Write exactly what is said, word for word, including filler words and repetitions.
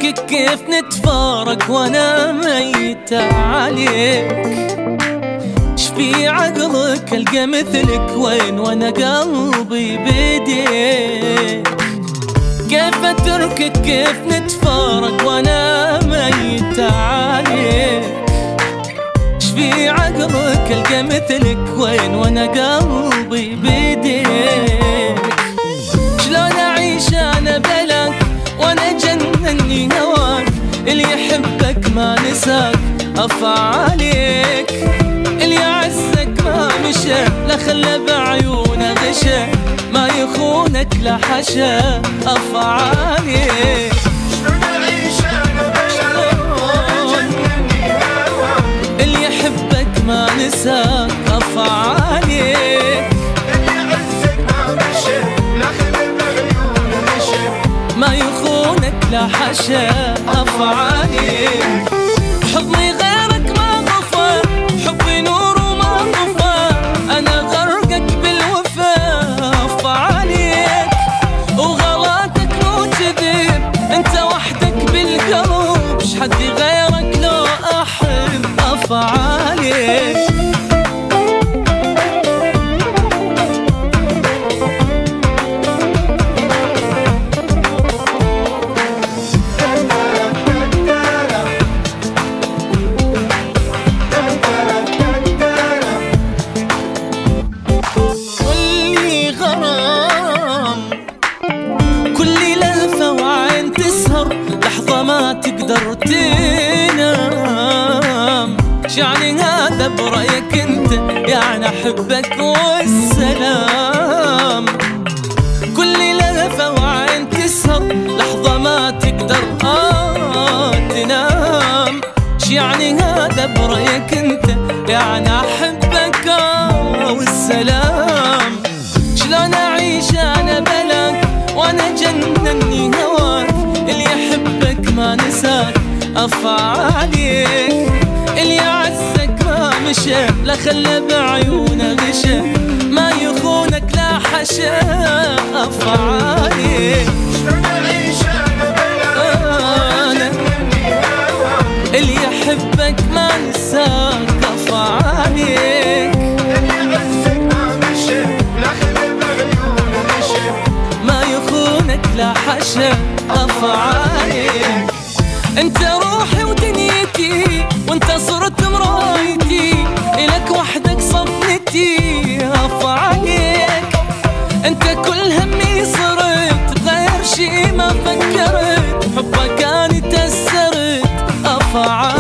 تركك كيف نتفارق وانا ميت عليك. شفي عقلك القى مثلك وين وانا قلبي بيديك. كيف اتركك كيف نتفارق وانا ميت عليك. شفي عقلك القى مثلك وين وانا قلبي بيديك. شلون اعيش انا بلاك وانا جنني هواك. اللي يحبك ما نساك افعالك. اللي يعزك ما مشى لا خلى بعيونه غشى. ما يخونك لا حشا افعالك. شلون اعيش انا بلاك وانا جنني هواك. اللي يحبك ما نساك افعالك. اللي يعزك ما مشى لا خلى بعيونه غشى. ما يخونك لا حشا افعالك. حضني غيرك ما غفى. حبي نور وما غفى. انا غرقك بالوفا افعالك. وغلاتك مو كذب انت وحدك بالقلب. شحد غيرك لو احب افعالك. ما تقدر تنام. يعني هذا برأيك انت يعني احبك والسلام. كل لهفة وعين تسهر لحظة ما تقدر آه تنام. يعني هذا برأيك انت يعني احبك آه والسلام. شلون اعيش انا بلاك وانا جنني هواك. اللي يحبك ما نساك افعالك. اللي يعزك ما مشى لا خلى بعيونه غشى. ما يخونك لا حشا افعالك. شلون اعيش انا بلاك وانا جنني هواك. اللي يحبك ما نساك افعالك. اللي يعزك ما مشى لا خلى بعيونه غشى. ما يخونك لا حشا افعالك. انت روحي ودنيتي وانت صرت مرايتي. الك وحدك صفنتي افعالك. انت كل همي صرت غير شي ما فكرت. حبك كان تأثرت افعالك.